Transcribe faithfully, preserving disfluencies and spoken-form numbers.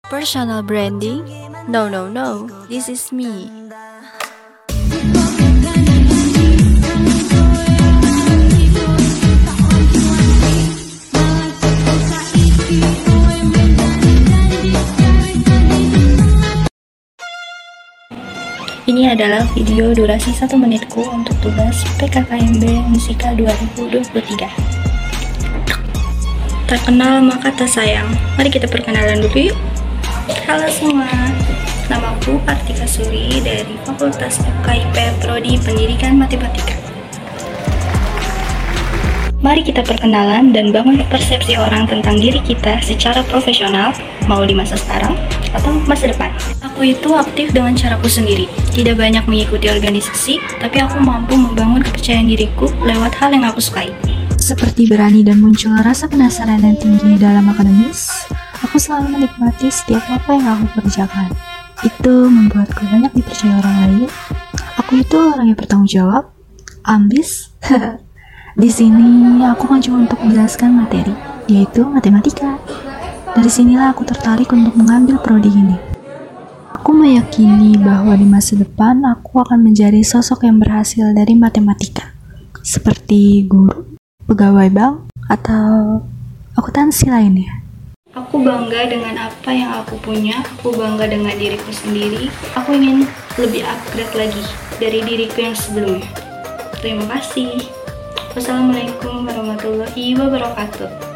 Personal branding? No, no, no. This is me. Ini adalah video durasi satu menitku untuk tugas P K K M B Musika dua ribu dua puluh tiga. Tak kenal maka tak sayang. Mari kita perkenalan dulu yuk. Halo semua, namaku Kartika Suri dari Fakultas F K I P Prodi Pendidikan Matematika. Mari kita perkenalan dan bangun persepsi orang tentang diri kita secara profesional, mau di masa sekarang atau masa depan. Aku itu aktif dengan caraku sendiri, tidak banyak mengikuti organisasi, tapi aku mampu membangun kepercayaan diriku lewat hal yang aku sukai. Seperti berani dan muncul rasa penasaran dan tinggi dalam akademis, aku selalu menikmati setiap apa yang aku kerjakan. Itu membuatku banyak dipercaya orang lain. Aku itu orang yang bertanggung jawab, ambis. Di sini aku maju untuk menjelaskan materi, yaitu matematika. Dari sinilah aku tertarik untuk mengambil prodi ini. Aku meyakini bahwa di masa depan aku akan menjadi sosok yang berhasil dari matematika, seperti guru, pegawai bank, atau akuntansi lainnya. Aku bangga dengan apa yang aku punya, aku bangga dengan diriku sendiri. Aku ingin lebih upgrade lagi dari diriku yang sebelumnya. Terima kasih. Wassalamualaikum warahmatullahi wabarakatuh.